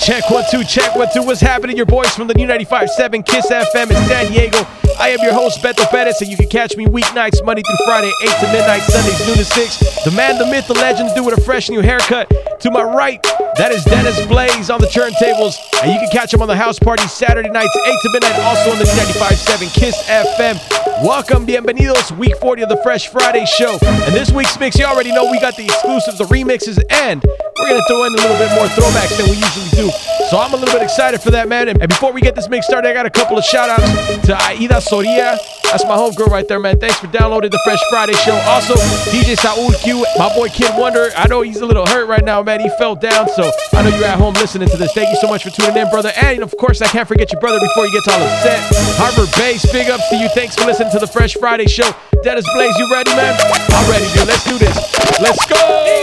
Check 1 2, check 1 2. What's happening? Your boys from the new 95.7 Kiss FM in San Diego. I am your host, Beto Perez, and you can catch me weeknights, Monday through Friday, 8 to midnight, Sundays, noon to 6. The man, the myth, the legend, do with a fresh new haircut. To my right, that is Dennis Blaze on the turntables, and you can catch him on the house party Saturday nights, 8 to midnight, also on the 95.7 Kiss FM. Welcome, bienvenidos, week 40 of the Fresh Friday show. And this week's mix, you already know we got the exclusives, the remixes, and we're going to throw in a little bit more throwbacks than we usually do. So I'm a little bit excited for that, man. And before we get this mix started, I got a couple of shout-outs to Aida Soria. That's my homegirl right there, man. Thanks for downloading the Fresh Friday show. Also, DJ Saul Q, my boy Kid Wonder. I know he's a little hurt right now, man. He fell down, so I know you're at home listening to this. Thank you so much for tuning in, brother. And, of course, I can't forget your brother before you get to all upset. Harvard Bass, big ups to you. Thanks for listening to the Fresh Friday show. Dennis Blaze, you ready, man? I'm ready, dude. Let's do this. Let's go!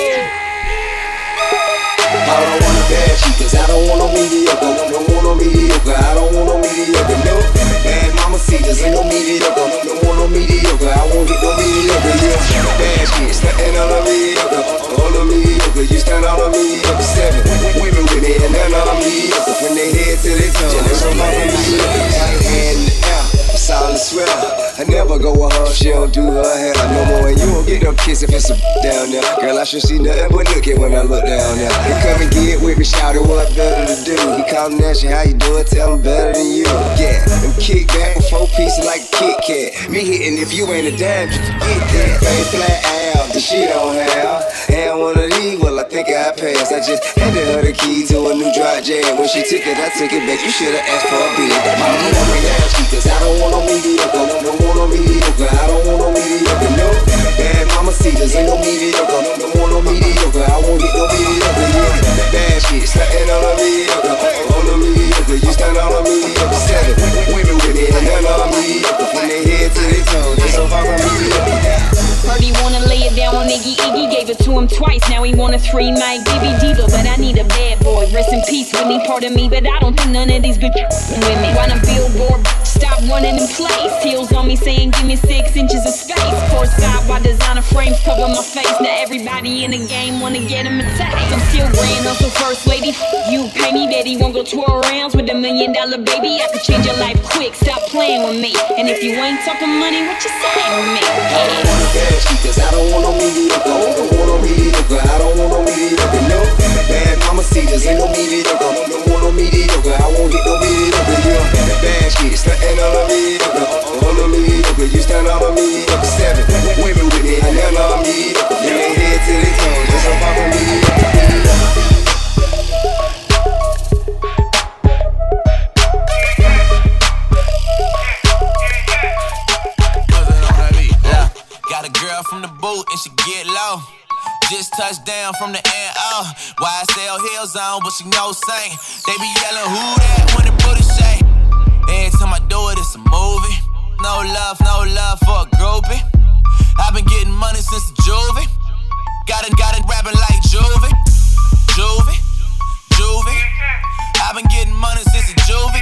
I don't want a bad chick, cause I don't want no mediocre. Don't want no mediocre, I don't want no mediocre. No bad mama citas, ain't no mediocre. Don't want no mediocre, I won't get no mediocre. Yeah, bad shit, stuntin' on a mediocre. On a mediocre, you stand on a mediocre. 7 women with me and none on a mediocre. From their head to their toe, there's no mediocre. Right hand in the air, solid swell. I never go with her, she don't do her hair no more. And you won't get no kiss if it's a down there. Girl, I should see nothing but look at when I look down there. He come and get with me, shout it, what better to do? He callin' at you, how you doing? Tell him better than you. Yeah, them kick back with 4 pieces like a Kit Kat. Me hitting if you ain't a dime, just forget that. Face flat out, the shit don't have. And one of these, well, I think I passed. I just handed her the key to a new dry jam. When she took it, I took it back. You should've asked for a beat. I don't want no bad chick, cause I don't want no mediocre. Don't want no mediocre, I don't want no mediocre. No bad mama citas, ain't no mediocre. Don't want no mediocre, I won't get no mediocre. Yeah, bad shit, stuntin' on a mediocre. On a mediocre, you stand on a mediocre. 7 women with me and none on a mediocre. From their head to their toe, just so far from mediocre. Birdie wanna lay it down on Iggy. Iggy gave it to him twice. Now he want a 3-night Gibby Diva, but I need a bad boy. Rest in peace, Whitney, part of me, but I don't think none of these bitches with me. Run a billboard, stop running in place. Heels on me saying give me 6 inches of space. Courtside while designer frames cover my face. Now everybody in the game wanna get him a taste. I'm still grand hustle first lady. You pay me, daddy won't go 12 rounds with $1 million baby. I could change your life quick. Stop playing with me. And if you ain't talking money, what you saying with me? Yeah. Cause I don't want no mediocre, don't want no mediocre, I don't want no mediocre, no bad mama citas, ain't no mediocre, don't want no mediocre, I won't get no mediocre, yeah, bad shit, stuntin' on a mediocre, on a mediocre, you stand on a mediocre, 7 women with me, and none on a mediocre, from their head to their toe, just so far from mediocre. From the boot and she get low. Just touched down from the air, oh. YSL heels on, but she no sing. They be yelling, who that when the booty shake? Every time I do it, it's a movie. No love for a groupie. I've been getting money since the juvie. Got it rapping like juvie. I've been getting money since the juvie.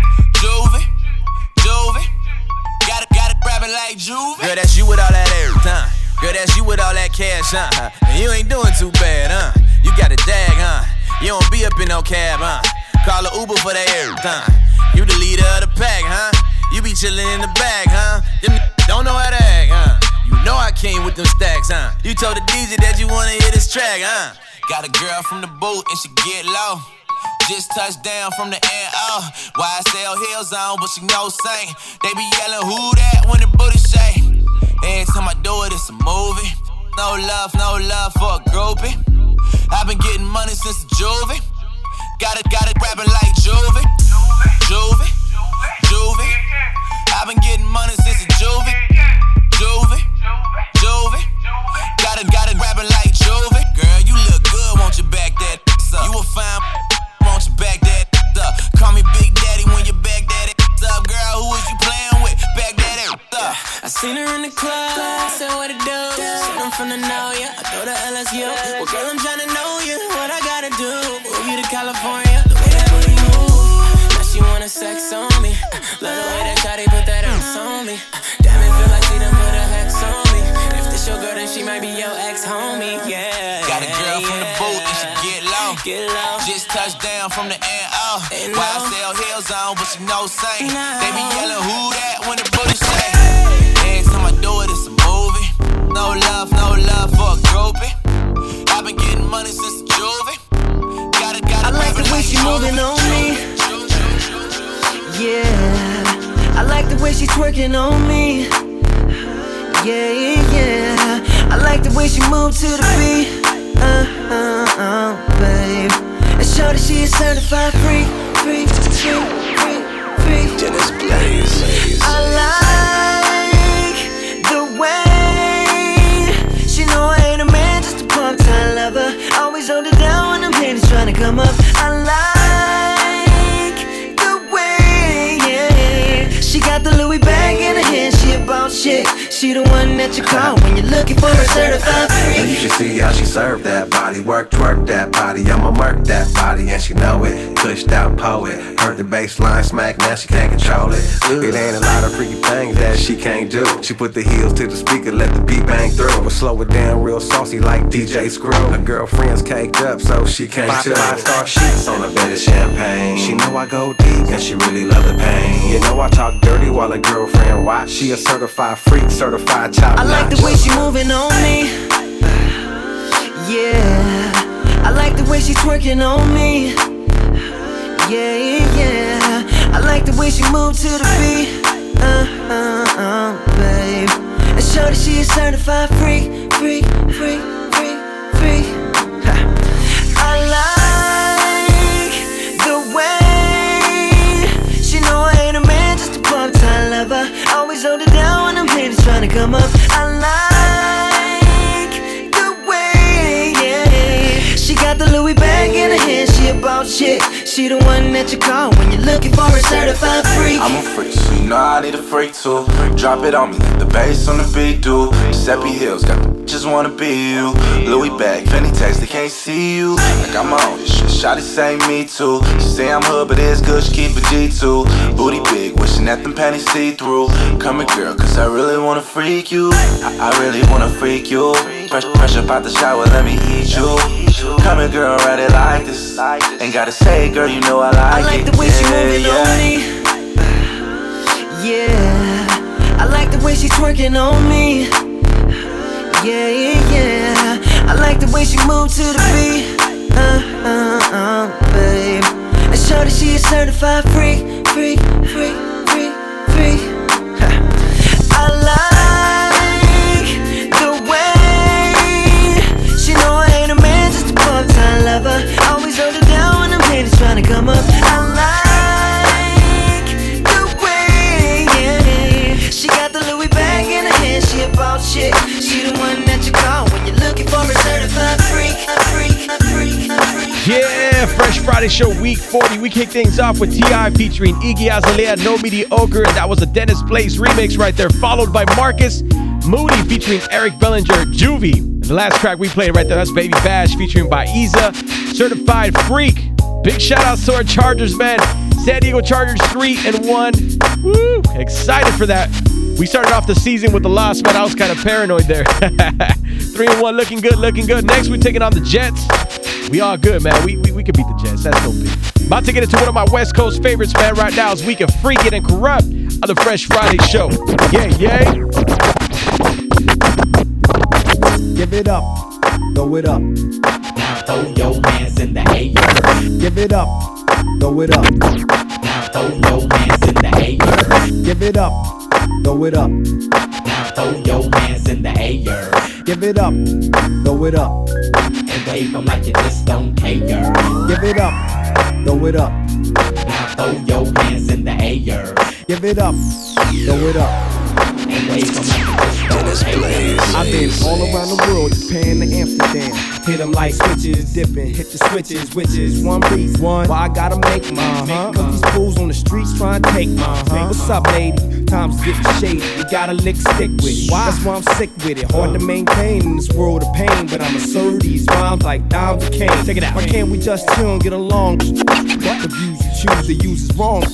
Got it rapping like juvie. Girl, that's you with all that air time. Girl, that's you with all that cash, huh? And you ain't doing too bad, huh? You got a dag, huh? You don't be up in no cab, huh? Call a Uber for that air time. You the leader of the pack, huh? You be chillin' in the bag, huh? Them don't know how to act, huh? You know I came with them stacks, huh? You told the DJ that you wanna hear this track, huh? Got a girl from the boot and she get low. Just touched down from the air, oh. YSL heels on, but she no sing. They be yelling, who that when the booty shake? Every time I do it, it's a movie. No love for a groupie. I've been getting money since the juvie. Got it rapping like juvie. I've been getting money since the juvie. Got it rapping like juvie. Girl, you look good, won't you back that up? You a fine, won't you back that up? Call me Big Daddy when you back that up. Girl, who is you playing with? Back that up. I seen her in the club, I said what it do. Said I'm from the know, yeah, I go to LSU. Well, girl, I'm tryna know you, what I gotta do. Move you to California, the way that booty move. Now she wanna sex on me. Love the way that Shawty put that ass on me. Damn, it feel like she done put a hex on me. If this your girl, then she might be your ex-homie, yeah. Got a girl from the boot and she get low. get low. Just touched down from the NO. YSL Hill Zone, but she know Saint. They be yelling who that when the bullet say. Every time I do it, it's a movie. No love for a groupie. I've been getting money since the juvie. I like the way she moving on me. Yeah, I like the way she twerking on me. Yeah. I like the way she move to the beat. Babe. And shorty, she is certified free. Dennis Blaze. I like the way she know I ain't a man, just a part-time lover. Always hold it down when I'm haters trying to come up. I like the way, yeah. She got the Louis bag in her hand, she about shit. She the one that you call when you're looking for a certified freak. And you should see how she serve that body. Work that body, I'ma murk that body. And she know it, pushed out poet. Heard the bass line smack, now she can't control it. It ain't a lot of freaky things that she can't do. She put the heels to the speaker, let the beat bang through. But slow it down real saucy like DJ Screw. Her girlfriend's caked up, so she can't chill. 5-star sheets on a bed of champagne. She know I go deep, and she really love the pain. You know I talk dirty while a girlfriend watch. She a certified freak, certified top notch. I like the way she moving on me. Yeah, I like the way she twerking on me. Yeah, I like the way she move to the beat. Babe. And shorty, she is certified free. I like the way she know I ain't a man, just a part-time lover. Always hold it down when I'm haters trying to come up. I like the way, yeah. She got the Louis bag in her hand, she about shit. She the one that you call when you're looking for a certified freak. I'm a freak, so you know I need a freak too. Drop it on me, the bass on the beat, dude. Giuseppe Hills, got the bitches wanna be you. Louis bag, Fendi tags, they can't see you. Like I'm on this shit, shawty say me too. She say I'm hood, but it's good, she keep a G2. Booty big, wishing that them panties see through. Come here girl, cause I really wanna freak you. I really wanna freak you. Pressure about the shower, let me eat you. Come here girl, ride it like this. Ain't gotta say girl, you know I like it. the way she moving on me. Yeah, I like the way she twerking on me. Yeah, I like the way she move to the beat. Babe. And shorty, she is certified free. I like the way she know I ain't a man, just a part-time lover. Always hold it down when I'm haters trying to come up. I like the way, yeah. She got the Louis bag in her hand, she about shit. She the one that you call when you're looking for a certified freak. Yeah, Fresh Friday Show Week 40. We kick things off with T.I. featuring Iggy Azalea, No Mediocre. And that was a Dennis Blaze remix right there, followed by Marcus Moody featuring Eric Bellinger, Juvie. And the last track we played right there, that's Baby Bash featuring Baiza, Certified Freak. Big shout outs to our Chargers, man. San Diego Chargers 3-1. Woo! Excited for that. We started off the season with the loss, man. I was kind of paranoid there. 3-1, looking good. Next, we're taking on the Jets. We all good, man. We can beat the Jets. That's no big. About to get into one of my West Coast favorites, man. Right now is Week of Freakin' and Corrupt on the Fresh Friday Show. Yeah. Give it up, throw it up. Now throw your hands in the air. Give it up, throw it up. Now throw your hands in the air. Give it up, throw it up. Now throw your hands in the air. Give it up, throw it up. And wave them like you just don't care. Give it up, throw it up. Now throw your hands in the air. Give it up, throw it up. And wave them like you just don't care. I've been all around the world, Japan to Amsterdam. Hit them like switches, dipping, hit the switches, which is one reason why I gotta make mine. Cause these fools on the streets trying to take mine. What's up, lady? Times getting shady, you gotta lick stick with it. That's why I'm sick with it. Hard to maintain in this world of pain, but I'ma serve these rhymes like dimes of cane. Check it out. Why can't we just chill and get along? What the views you choose to use is wrong.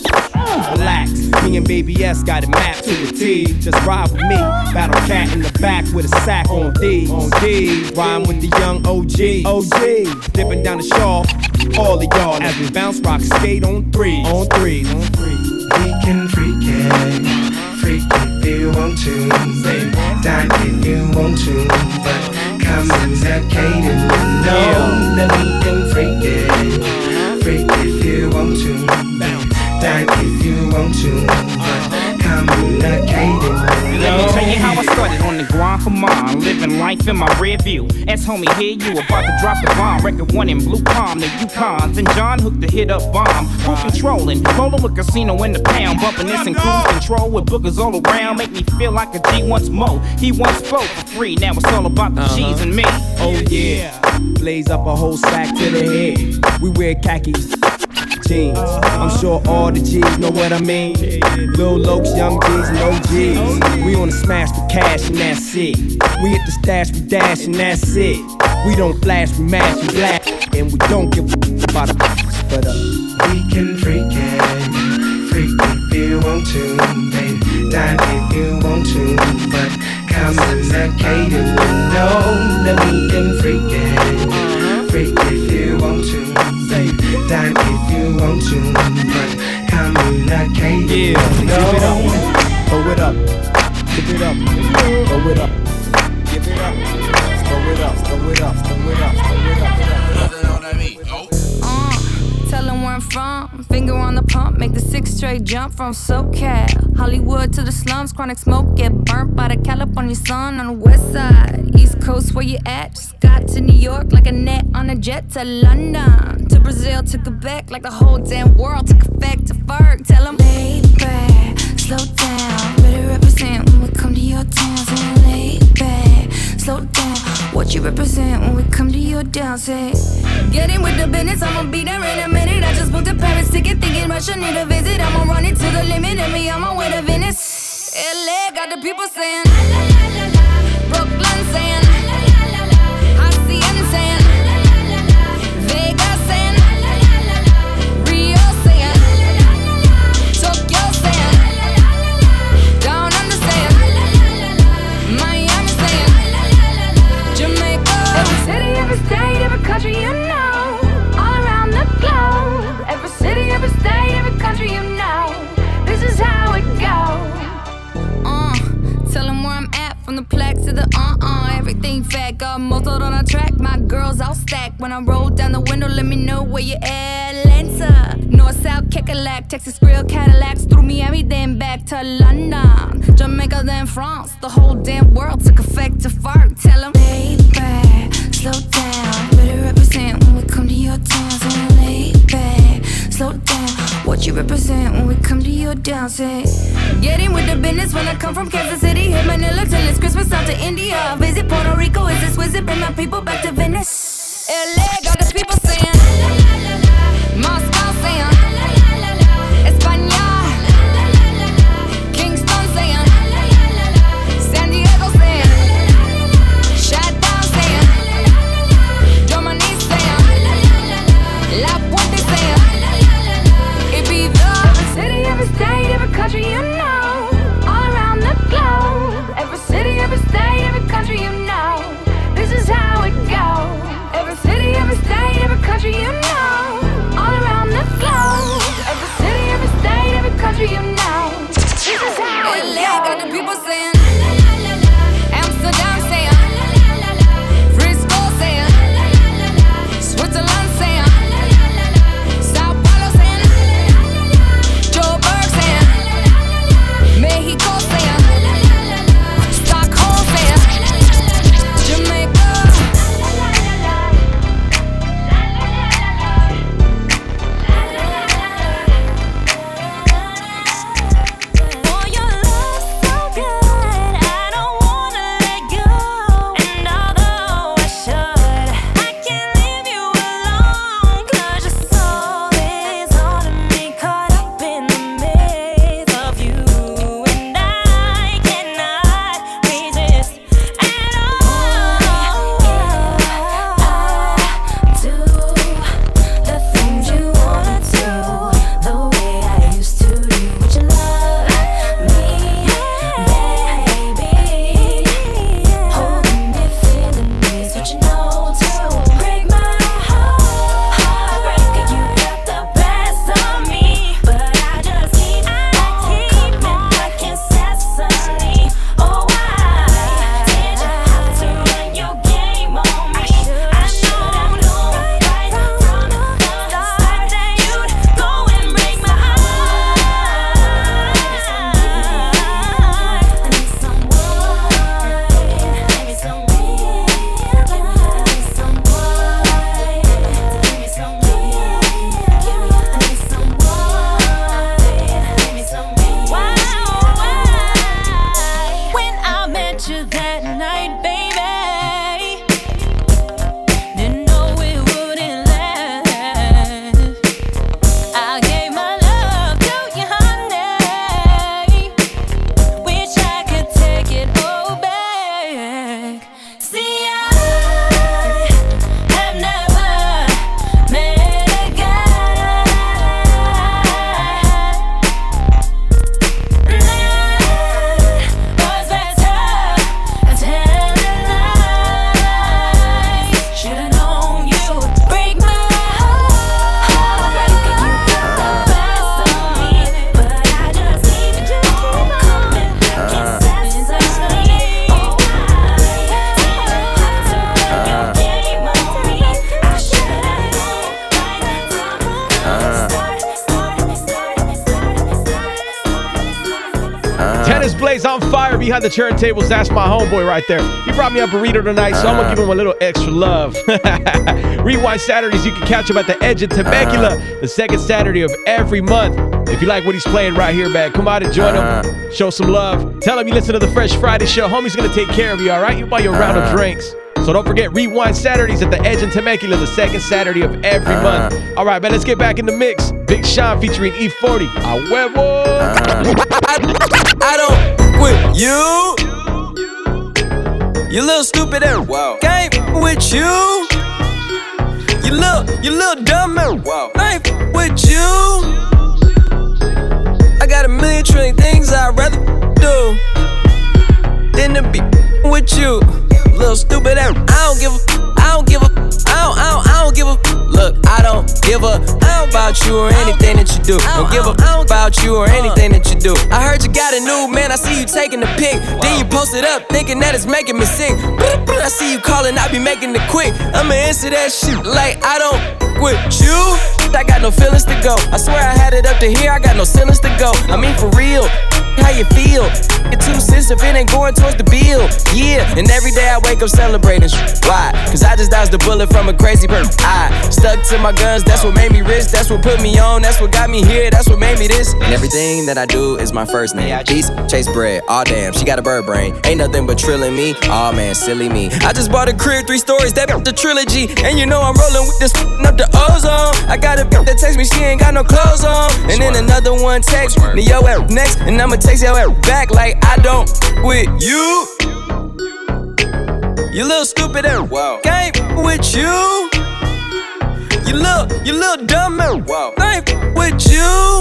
Relax, me and Baby S got it mapped to a T. Just ride with me, battle cat in the back with a sack on D. Rhyme with the young OG. Dipping down the shawl, all of y'all as we bounce, rock, skate on three. We can freak it if you want to, babe. Die if you want to, but come in that cadence. No, that we can freak it if you want to, die if you want to, but come in that cadence. Let me tell you how I started on the grind for mine, living life in my rear view. As homie, here you about to drop the bomb. Record 1 in Blue Palm, the Yukon. Then John hooked the hit up bomb. Full controlling, rolling with casino in the pound. Bumping this in cruise control with boogers all around. Make me feel like a G once more. He once spoke for free, now it's all about the G's and me. Oh yeah, blaze up a whole sack to the head. We wear khakis, jeans. I'm sure all the G's know what I mean. Lil Lokes, young G's, and OGs. We on the smash for cash and that's it. We hit the stash, we dash and that's it. We don't flash, we mash, we black, and we don't give a about it. But we can freak it if you want to, babe. Die if you want to, but come in that cadence. No, that we can freak if you want to, babe. Die if you want to, but come in that cadence. Yeah, no. Throw it up, give it up, throw it up, give it up, throw it up, throw it up, throw it up, throw it up. Tell them where I'm from, finger on the pump, make the 6 straight jump from SoCal. Hollywood to the slums, chronic smoke, get burnt by the California sun on the west side. East Coast, where you at? Just got to New York like a net on a jet to London. To Brazil, to Quebec, like the whole damn world took effect to Ferg. Tell them, lay back, slow down, better represent when we come to your town. So lay back, slow down, what you represent when we come to your down. Say, get in with the business, I'ma be there in a minute. I just booked a Paris ticket, thinking Russia need a visit. I'ma run it to the limit, and me on my way to Venice. LA got the people saying, Brooklyn saying, Hacienda saying, Vegas saying, Rio saying, Tokyo saying, Down Under saying, Miami saying, Jamaica. Every city, every state, every country you know. Every city, every state, every country you know. This is how it goes. Tell them where I'm at, from the plaque to the everything fat, got motored on a track. My girls all stacked. When I roll down the window, let me know where you at. Atlanta, North, South, Kekalak, Texas Grill, Cadillacs, through Miami, then back to London, Jamaica, then France. The whole damn world took effect to fart. Tell them, lay back, slow down, better represent when we come to your town. So lay back, slow down, what you represent when we come to your down. Say, get in with the business when I come from Kansas City. Hit Manila till it's Christmas, out to India. Visit Puerto Rico, is this wizard? Bring my people back to Venice. LA got the people saying, Moscow saying, España, Kingston saying, San Diego saying, Shutdown saying, Germany saying, La Puente saying, Ibiza. Every city, every state, every country you know. All around the globe. Every city, every state, every country you know. This is how it goes. Every city, every state, every always on fire behind the turntables. That's my homeboy right there. He brought me a burrito tonight, so I'm gonna give him a little extra love. Rewind Saturdays, you can catch him at the Edge of Temecula, the second Saturday of every month. If you like what he's playing right here, man, come out and join him. Show some love. Tell him you listen to the Fresh Friday show. Homie's gonna take care of you, all right? You buy your round of drinks. So don't forget, Rewind Saturdays at the Edge in Temecula, the second Saturday of every month. All right, man, let's get back in the mix. Big Sean featuring E40. A huevo. I don't with you. You little stupid and game with you. You little dumb and life with you. I got a million trillion things I'd rather do than to be with you. Little stupid ass. I don't give a. Look, I don't give a about you or anything that you do. Don't give a about you or anything that you do. I heard you got a new man. I see you taking the pic. Then you post it up, thinking that it's making me sick. I see you calling, I be making it quick. I'ma answer that shit like I don't with you. I got no feelings to go. I swear I had it up to here. I got no ceilings to go. I mean for real. How you feel? Get 2 cents if it ain't going towards the bill. Yeah, and every day I wake up celebrating. Why? Cause I just dodged a bullet from a crazy person. I stuck to my guns, that's what made me rich. That's what put me on, that's what got me here. That's what made me this. And everything that I do is my first name. Peace, chase bread, aw damn, she got a bird brain. Ain't nothing but trilling me, aw man, silly me. I just bought a crib, 3 stories, that the trilogy. And you know I'm rolling with this up the ozone. I got a that text me, she ain't got no clothes on. And then another one text me, yo next, and I'ma text your back like I don't with you. You little stupid and game with you. You little dumb and life with you.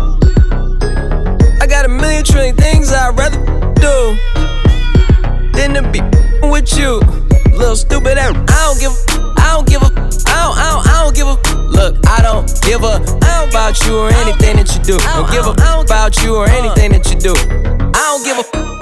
I got a million trillion things I'd rather do than to be with you. Little stupid and I don't give a. Look, I don't give a about you or anything that you do. Don't give a about you or anything that you do. I don't give a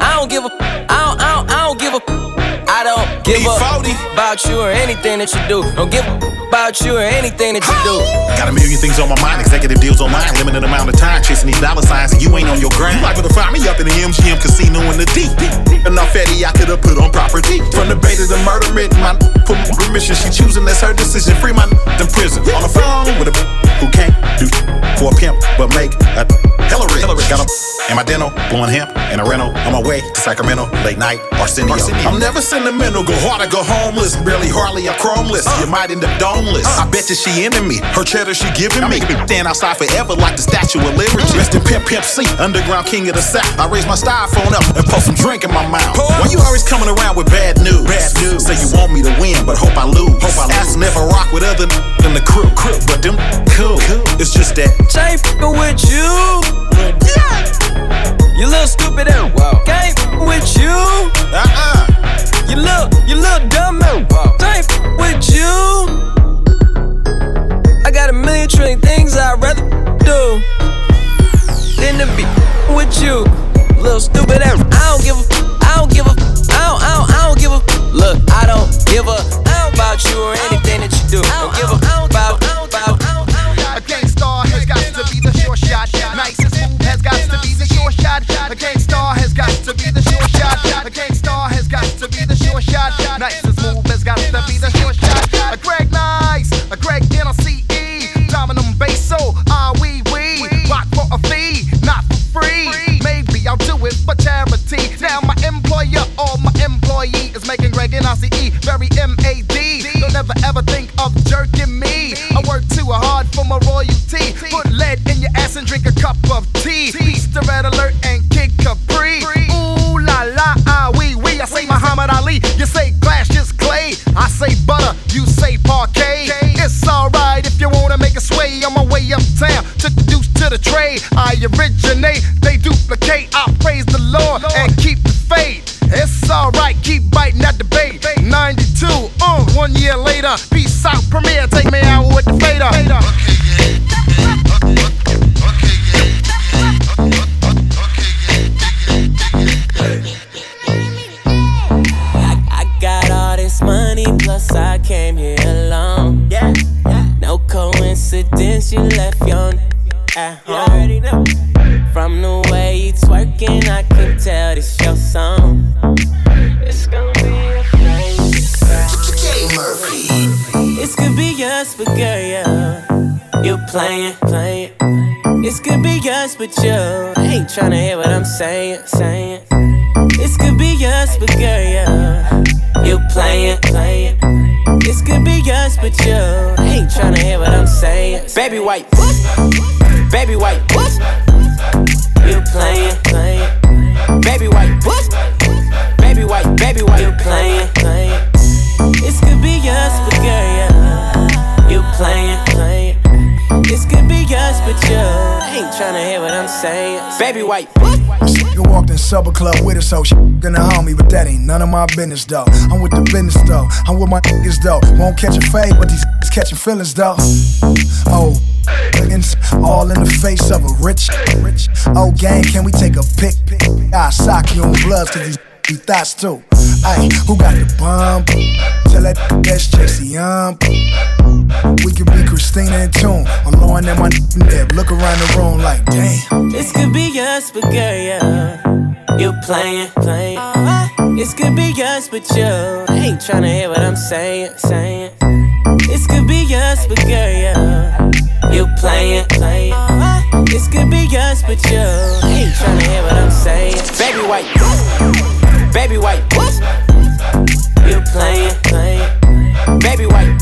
about you or anything that you do. Don't give a about you or anything that you do. Got a million things on my mind, executive deals on mine, limited amount of time chasing these dollar signs, and you ain't on your grind. You liable to find me up in the MGM casino in the deep. Enough Eddie I could've put on property. From the bait to the murder written, my put my permission. She choosing, that's her decision. Free my in prison. On the phone with a who can't do for a pimp, but make a hella rich. Got a in my dental, blowing hemp in a rental. On my way to Sacramento, late night, Arsenio. I'm never sentimental, go hard or go homeless. Barely hardly a chromeless. You might end up domeless. I bet you she into me. Her cheddar she giving me. Stand outside forever like the Statue of Liberty. Rest in Pimp C, underground king of the South. I raise my styrofoam up and pour some drink in my mouth. Why you always coming around with bad news? Say you want me to win, but hope I lose. Asking if I rock with other than the crew. But them cool. It's just that Jay f***ing with you. You little stupid and game with you. You little dumb and Jay f***ing with you. I got a million trillion things I'd rather do than to be with you. Little stupid and I don't give a. Look, I don't give a about you or anything that you do. Don't give a about. A gangstar has got to be the sure shot. Nicest move has got to be the sure shot. A gangstar has got to be the sure shot. A gangstar has got to be the sure shot. Nicest move has got to be the sure shot. A Greg Nice, a Greg NLCE, Dominum Basso, we rock for a fee, not for free. Maybe I'll do it for charity. Now my employer or my employee is making Greg NLCE very MAD. Don't ever ever think of jerking me. I work too hard for my royalty. Put lead in your ass and drink a cup of tea. Peace to Red Alert and Kid Capri. Ooh la la, we. I say Muhammad Ali, you say glass just clay. I say butter, you say parquet. It's alright if you wanna make a sway. On my way uptown, took the deuce to the trade. I originate, they duplicate. I praise the Lord and keep the faith. It's alright, keep biting that debate. 92, 1 year later. Peace out, Premier, take me out with the fader. I got all this money, plus I came here alone. No coincidence, you left your at home. From the way you twerking, I can tell this your song. It's gonna be a crazy Jay Murphy. This could be us, but girl, yeah, you playing. This could be us, but you ain't tryna hear what I'm saying. This could be us, but girl, yeah, you playing. This could be us, but you ain't tryna hear what I'm saying. Baby white, baby white, you playing. Baby white, baby white, you playing. This could be us, but girl, yeah, you playing. This could be us, but you ain't tryna hear what I'm saying. Baby white. You walked in Supper Club with her, so she gonna homie, but that ain't none of my business though. I'm with the business though, I'm with my niggas though. Won't catch a fade, but these catching feelings though. Oh, all in the face of a rich. Oh, gang, can we take a pic? I sock you on bloods, cause these be thoughts too. Ay, who got the bomb? Tell that that's JC we could be Christina and Tune. I'm blowing at my nib. Look around the room like, damn. This could be us, but girl, yeah, you playing. This could be us, but you ain't tryna hear what I'm saying. This could be us, but girl, yeah, you playing. This could be us, but you ain't tryna hear what I'm saying. Baby white, you playing. Baby white,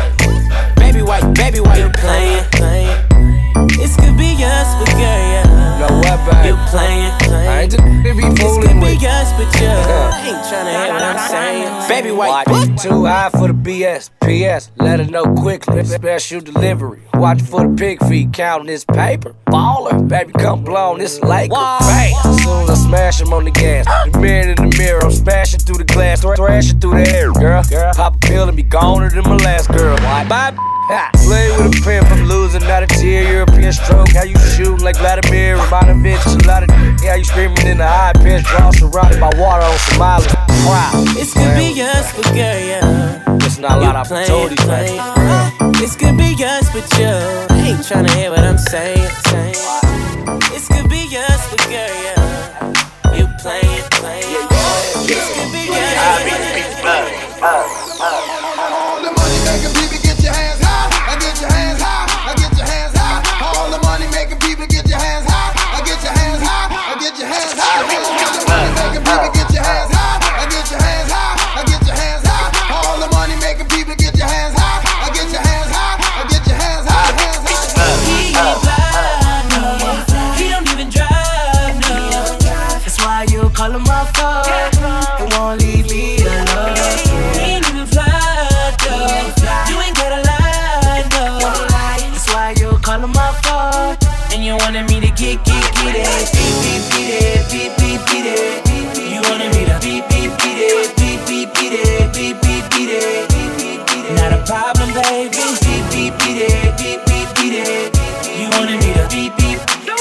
you playing. This could be us, but girl, yeah, know what, babe? you playing. I ain't just be fooling this could with be us, but you ain't tryna hear what I'm saying. Baby white, too high for the BS. PS, let her know quickly. Special delivery. Watch for the pig feet, counting this paper. Baller, baby, come blown. This Laker. Bang. As soon as I smash him on the gas, the man in the mirror, I'm smashing through the glass, thrashing through the air. Girl, pop a pill and be goner than my last girl. Bye. Play with a pimp, I'm losing, not a tear. European stroke, how you shooting like Vladimir Romanovich. A lot of how you screaming in the high pitch, draw surrounded by water on Somalia. Wow. This could be us, but girl, yeah, there's not a lot of opportunities, man. This could be us, but you ain't tryna hear what I'm saying. This could be us, but girl, yeah, you playing. This could be us. All the money making people get your hands high. Get your hands high. Get your hands high. All the money making people get your hands high. Get your hands high. Get your hands high. All the money making people get your hands high. Get your hands high. Get your hands high. All the money making people get your hands high. Get your hands high. Get your hands high. He ain't fly, no. He don't even drive, no. That's why you call him my phone. He won't leave me alone. He ain't even fly, though. You ain't gotta lie, no. That's why you call him my phone. And you wanted me to get it. Beat it. You wanted me to beat it. Beat it. Not a problem, baby. Beat it. You wanted me to beat it.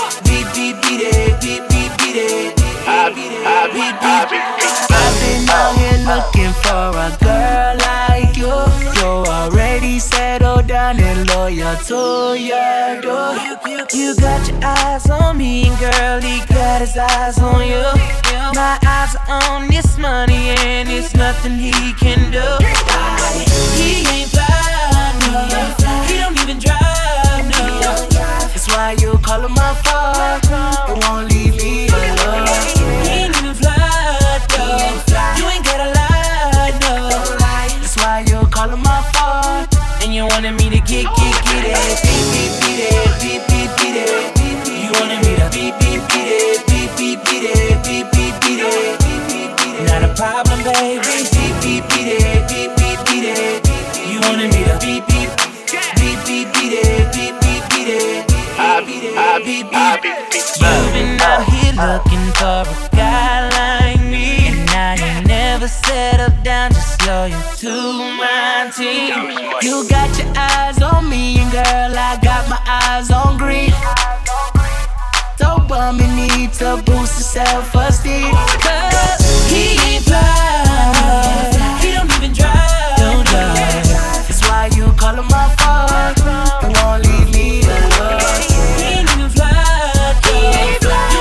I've been out here looking for a girl like you. You already settled down and loyal to your door. You got your eyes on me, and girl, he got his eyes on you. My eyes are on this money, and it's nothing he can do. He ain't fly, no. He don't even drive, no. That's why you call him my phone. He won't leave me alone. He ain't even fly, though. You ain't gotta lie, no. That's why you call him my phone. And you wanted me to get it. Beat it. You wanted me to beat it. Not a problem, baby. Beat it. You wanted me to beat it. You've been out here looking for a guy like me, and I ain't never settled down, just loyal to my team. You got your eyes on me, and girl, I got my eyes on green. So bummy need to boost your self-esteem. Cause he ain't fly, he don't even drive, That's why you call him my phone. He won't leave me alone. He ain't even fly,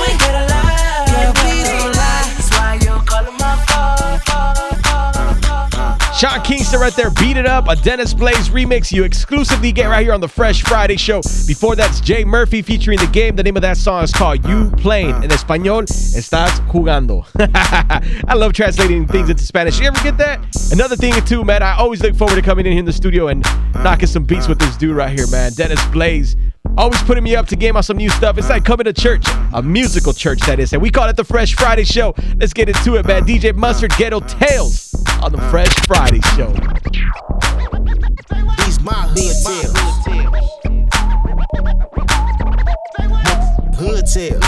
right there, Beat It Up, a Dennis Blaze remix you exclusively get right here on the Fresh Friday show. Before that's Jay Murphy featuring The Game. The name of that song is called You Playing. En español, Estás Jugando. I love translating things into Spanish. You ever get that? Another thing too, man, I always look forward to coming in here in the studio and knocking some beats with this dude right here, man. Dennis Blaze. Always putting me up to game on some new stuff. It's like coming to church, a musical church that is. And we call it the Fresh Friday Show. Let's get into it, man. DJ Mustard, Ghetto Tales on the Fresh Friday Show. These my hood tales. Hood tales.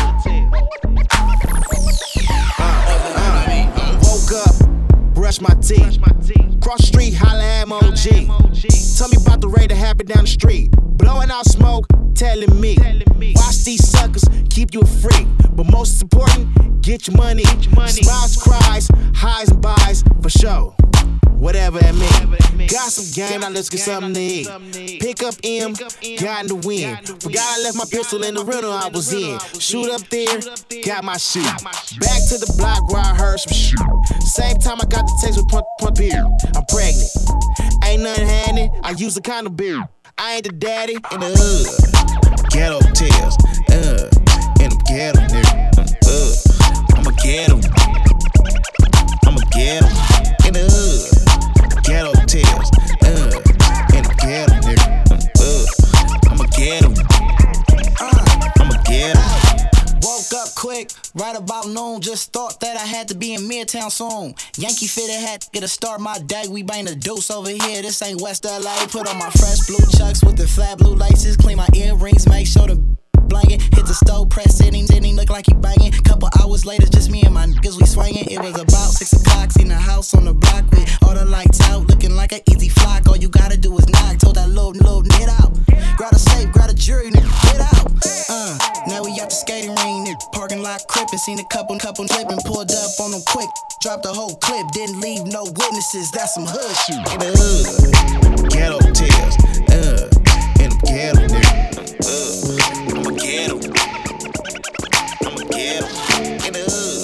Woke up, brush my teeth. Cross the street, holla at my OG. Tell me about the raid that happened down the street. Blowing out smoke, telling me watch these suckers, keep you a freak. But most important, get your money. Smiles, cries, highs and buys, for sure. Whatever that means. Got some game, now let's get something to eat. Pick up M, got in the wind. Forgot I left my pistol in the rental I was in. Shoot up there, got my shoe. Back to the block where I heard some shit. Same time I got the text with point beer. I'm pregnant, ain't nothing handy. I use a kind of beer. I ain't the daddy in the hood. Ghetto tales, in the ghetto, nigga. I'ma get 'em. I'ma get 'em in the hood. Ghetto tales, in the ghetto, nigga. I'ma get 'em. I'ma get 'em. Woke up quick, right about noon. Just thought that I had to be in Midtown soon. Yankee fitted had to get a start my day. We bang the deuce over here. This ain't West LA. Put on my fresh blue chucks with the flat blue laces. Clean my earrings, make sure the blanket. Hit the stove, press it, and look like he banging. Couple hours later, just me and my niggas, we swinging. It was about 6 o'clock, seen the house on the block with all the lights out, looking like an easy flock. All you gotta do is knock, told that little knit out. Grab a safe, grab a jury, nigga, get out. Now we at the skating ring, nigga, parking lot crippin'. Seen a couple slipping, pulled up on them quick. Dropped the whole clip, didn't leave no witnesses. That's some hood shit. In the hood, ghetto tales, in the ghetto, nigga. I'ma get 'em. I'ma get 'em in the hood.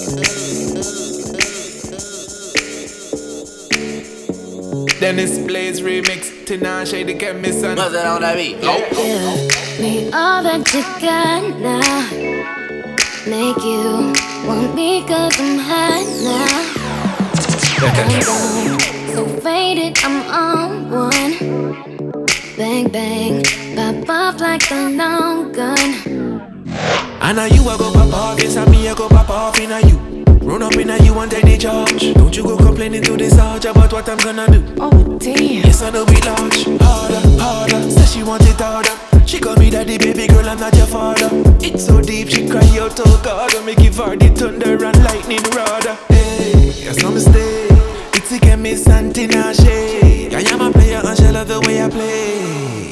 Dennis Blaze remix, Tinashe the chemist and What's that on that beat? Me all that you got now. Make you want me 'cause I'm hot now. I'm gone, so faded, I'm on one. Bang bang, pop off like a long gun. I know you a go pop off, yes and me a go pop off inna you. Run up inna you and take the charge. Don't you go complaining to the sergeant about what I'm gonna do. Oh damn. Yes I know we large, harder. Say she want it harder. She call me daddy, baby girl, I'm not your father. It's so deep, she cry out, oh God. I me give her the thunder and lightning rather. Hey, that's no mistake. It's a chemist and Tinashe. I am a player and she love the way I play.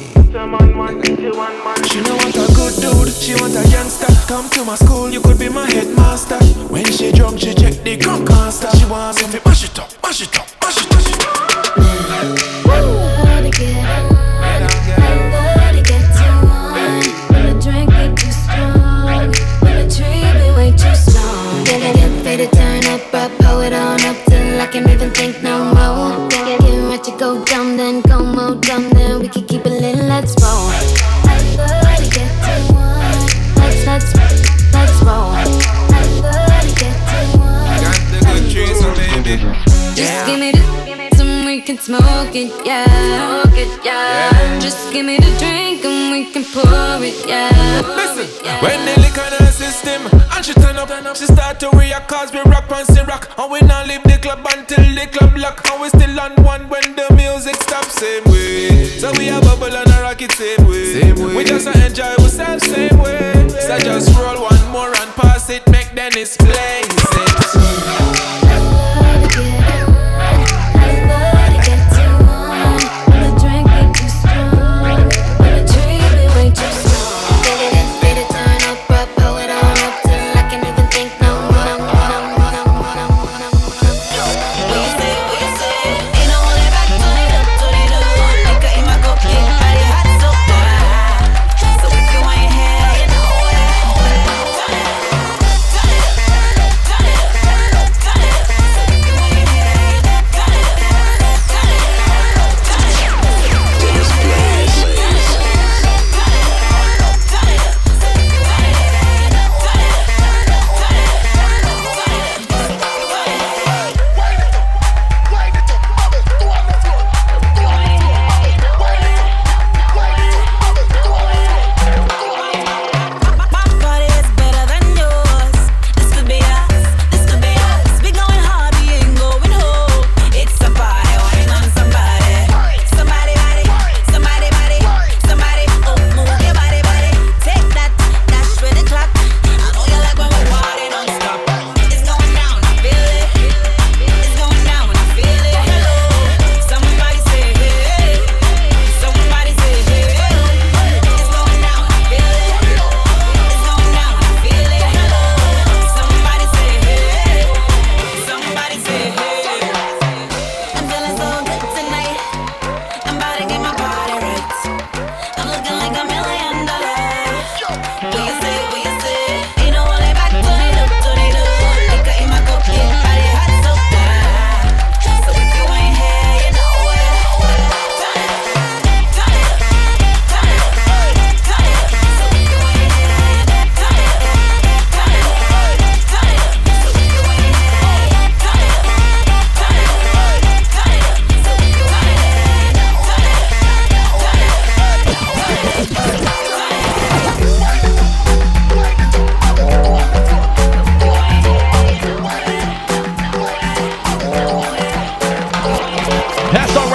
She don't want a good dude, she want a youngster. Come to my school, you could be my headmaster. When she drunk, she check the gun caster. She wants me to mash it up, mash it up, mash it up. I love to get on, I love to get too on. When the drink be too strong, when the tree be way too strong. Get faded, turn up, pull it on up till I can't even think no more. Get ready to go dumb, then go more dumb, then we can keep it lit, let's roll. I love to get too on, let's roll. I love to get too on. Got the good trees, baby. Just give me the some we can smoke it, yeah. Just give me the drink and we can pour it, yeah. Listen, when the liquor in her system and she turn up, she start to react 'cause we rock and see rock. And we not leave the club until the club lock. And we still on one when the music stops, same way. So we a bubble and a rock it same way. We just enjoy ourselves same way. So just roll one more and pass it, make Dennis Blaze it.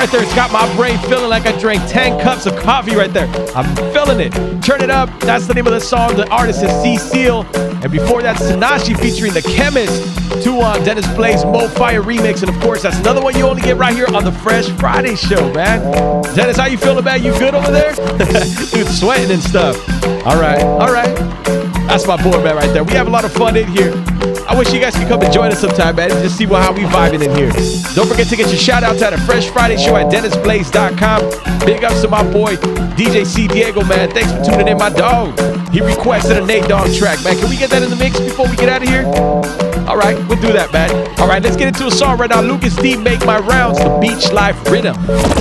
right there. It's got my brain feeling like I drank 10 cups of coffee right there. I'm feeling it. Turn It Up. That's the name of the song. The artist is C-Seal. And before that, Tanashi featuring The Chemist. 2 on Dennis Blaze Mo Fire remix. And of course, that's another one you only get right here on the Fresh Friday show, man. Dennis, how you feeling, man? You good over there? Dude, sweating and stuff. All right. That's my boy, man, right there. We have a lot of fun in here. I wish you guys could come and join us sometime, man, and just see how we vibing in here. Don't forget to get your shout-outs at a Fresh Friday show at DennisBlaze.com. Big ups to my boy, DJ C. Diego, man. Thanks for tuning in, my dog. He requested a Nate Dogg track, man. Can we get that in the mix before we get out of here? All right, we'll do that, man. All right, let's get into a song right now. Lucas D, Make My Rounds, the Beach Life Rhythm.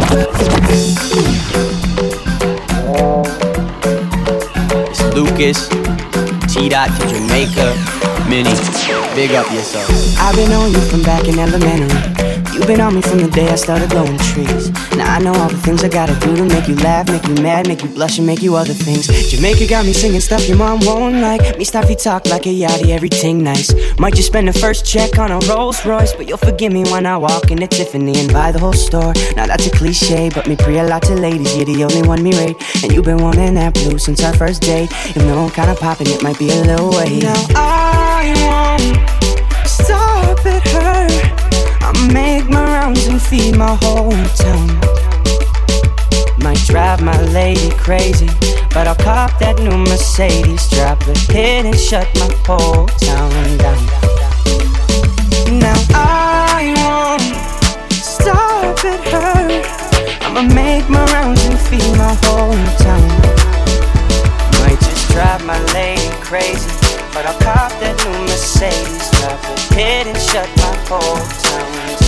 It's Lucas, T-Dot from Jamaica, Mini. Big up yourself. I've been on you from back in elementary. You've been on me from the day I started blowing trees. Now I know all the things I gotta do to make you laugh, make you mad, make you blush, and make you other things. Jamaica got me singing stuff your mom won't like. Me stuffy talk like a yachty, everything nice. Might just spend the first check on a Rolls Royce, but you'll forgive me when I walk into Tiffany and buy the whole store. Now that's a cliche, but me pray a lot to ladies. You're the only one me rate, and you've been wanting that blue since our first date. Even though I'm kinda popping, it might be a little way. Now I won't stop at her. I'll make my rounds and feed my hometown. Might drive my lady crazy, but I'll cop that new Mercedes. Drop the hit and shut my whole town down. Now I won't stop at her. I'ma make my rounds and feed my hometown. Might just drive my lady crazy, but I'll cop that new Mercedes. Drop the hit and shut my whole town.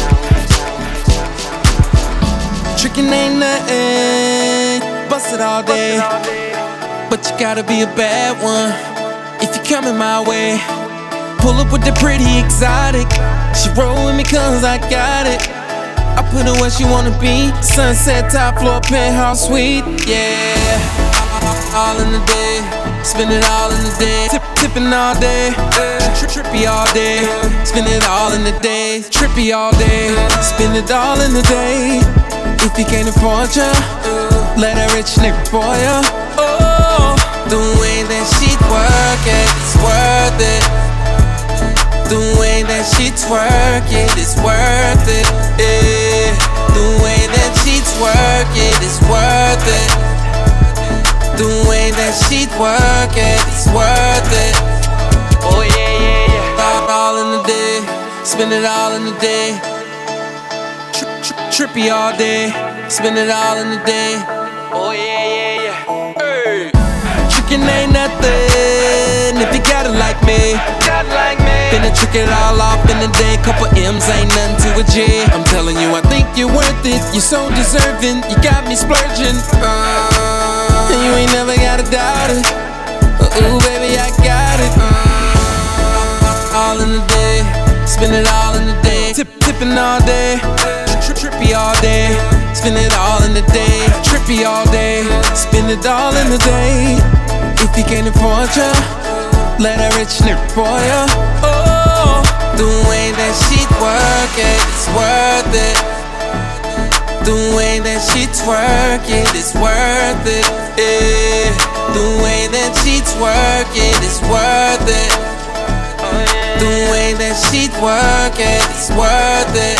Trickin' ain't nothing, bust it all day. But you gotta be a bad one if you coming my way. Pull up with the pretty exotic. She roll with me cause I got it. I put her where she wanna be. Sunset, top floor, penthouse suite. Yeah, all in the day. Spend it all in the day. Tipping all day. Trippy all day. Spend it all in the day. Trippy all day. Spend it all in the day. If you can't afford ya, let a rich nigga boy ya. Oh, the way that she twerk it, it's worth it. The way that she twerk it, it's worth it. Yeah. The way that she twerk it, it's worth it. The way that she twerk it, it's worth it. Oh yeah. All in the day, spend it all in the day. Trippy all day, spend it all in the day. Oh yeah. Hey. Trickin' ain't nothing if you got it like me. Finna trick it all off in the day. Couple M's ain't nothing to a J. I'm telling you, I think you're worth it. You're so deserving. You got me splurging. And you ain't never gotta doubt it. Ooh, baby, I got it. All in the day, spend it all in the day. Tipping all day. Trippy all day, spend it all in the day. Trippy all day, spend it all in the day. If you can't afford ya, let a rich nigga boy ya. Oh, the way that she twerk it, it's worth it. The way that she twerk it, it's worth it. Yeah. The way that she twerk it, it's worth it. The way that she twerk it, it's worth it.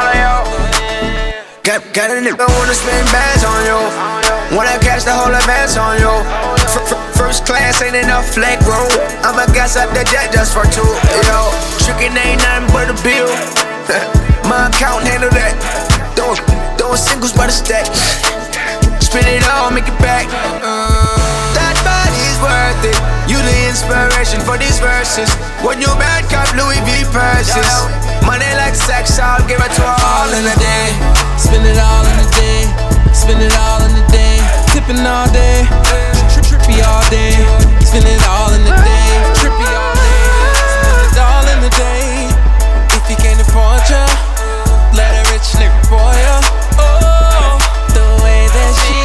Got a nigga wanna spend bands on you. Wanna catch the whole advance on you. First class ain't enough flag room. I'ma gas up the jet just for two. Yo, trickin' ain't nothing but a bill. My account handle that. Throwing singles by the stack. Spin it all, make it back. That body's worth it. You the inspiration for these verses. When you bad cop Louis V purses. Money like sex, I'll give it to her all in a day. Spend it all in the day. Spend it all in the day. Tipping all day. Trippy all day. Spend it all in the day. Trippy all day. Spend it all in the day. If you can't afford ya, let a rich nigga boy ya. Oh, the way that she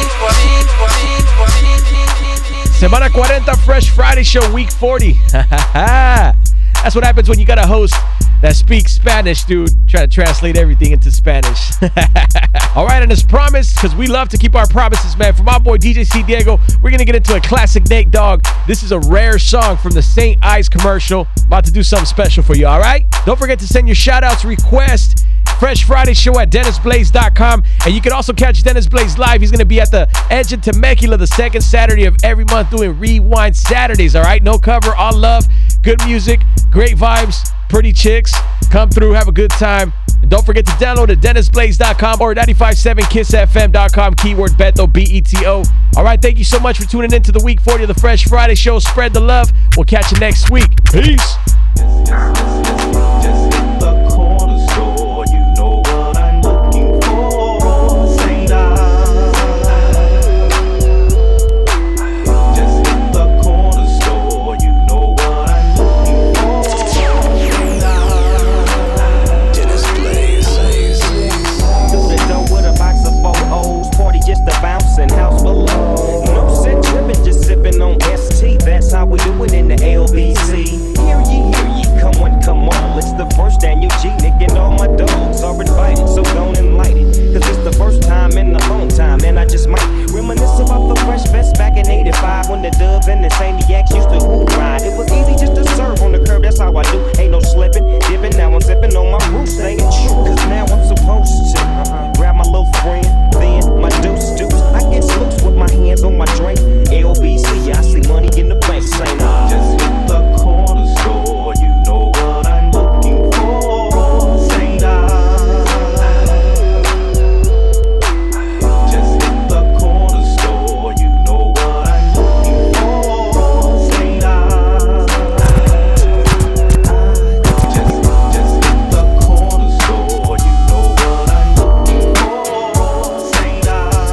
Semana 40 Fresh Friday Show, week 40. That's what happens when you got a host that speaks Spanish, dude. Try to translate everything into Spanish. All right, and as promised, because we love to keep our promises, man, from my boy DJ C. Diego, we're going to get into a classic Nate Dogg. This is a rare song from the St. Ives commercial. About to do something special for you, all right? Don't forget to send your shout-outs, request, Fresh Friday show at DennisBlaze.com. And you can also catch Dennis Blaze live. He's going to be at the Edge in Temecula the second Saturday of every month doing Rewind Saturdays, all right? No cover, all love, good music, great vibes, pretty chicks. Come through, have a good time. And don't forget to download at DennisBlaze.com or 957KissFM.com, keyword Beto, B-E-T-O. All right, thank you so much for tuning in to the week 40 of the Fresh Friday show. Spread the love. We'll catch you next week. Peace. That's how we do it in the LBC. Hear ye, come on. It's the first Daniel G. Nick and all my dogs are invited, so don't enlight it. Cause it's the first time in a long time, and I just might reminisce about the fresh vest back in 85 when the Dub and the Saniacs used to hoop ride. It was easy just to serve on the curb, that's how I do. Ain't no slipping, dipping, now I'm zipping on my roots, saying true. Cause now I'm supposed to grab my little friend, then my deuce. I get loose with my hands on my drink. LBC, I see money in the bank, saying just hit the corner store, you know what I'm looking for. Say just hit the corner store, you know what I'm looking for. Say just hit the corner store, you know what I'm looking for. Say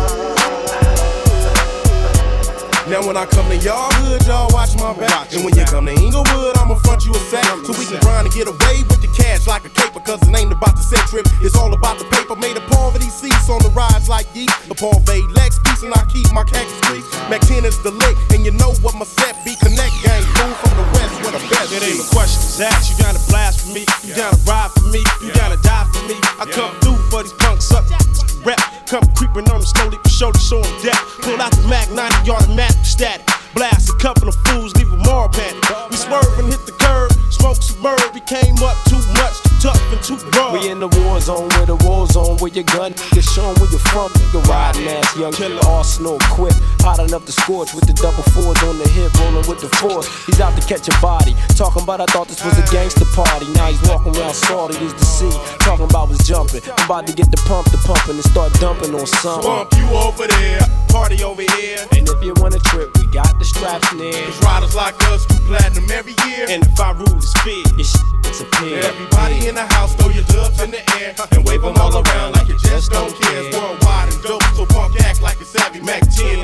now when I come to y'all hood, y'all watch my back. And when you come to Inglewood, I'ma front you a sack. So we can grind and get away with the cash like a caper. Cause it ain't about the set trip, it's all about the paper. Made a poverty cease on the rides like yeet. The Parvay Lex piece and I keep my khaki streaks. Mac 10 is the lick, and you know what my set be. Connect gang, move from the west where the best it ain't a question is asked. You gotta blast for me, you gotta ride for me, you gotta die for me. I come through for these punks up, rap. Come creeping on them slowly for show to show them death. Pull out the Mac 90 automatic static. Blast a couple of fools, leave them all panic. We swerve and hit the curb, smoke some bird. We came up too much, too tough and too raw. We in the war zone, where the war zone, where your gun niggas show 'em where you from. Nigga riding ass, young killer, arsenal equipped, hot enough to scorch with the double fours on the hip, rolling with the force. He's out to catch a body, talking about I thought this was a gangster party. Now he's walking around salty as the sea, talking about was jumping. I'm about to get the pumping and start dumping on some. Bump you over there, party over here. And if you want a trip, we got the straps near. Cause riders like us do platinum every year. And if I rule is fear, it's a pin. Everybody in the house, throw your dubs in the air and wave them all around like you just don't care. It's worldwide and dope, so punk act like it's savvy. Mac 10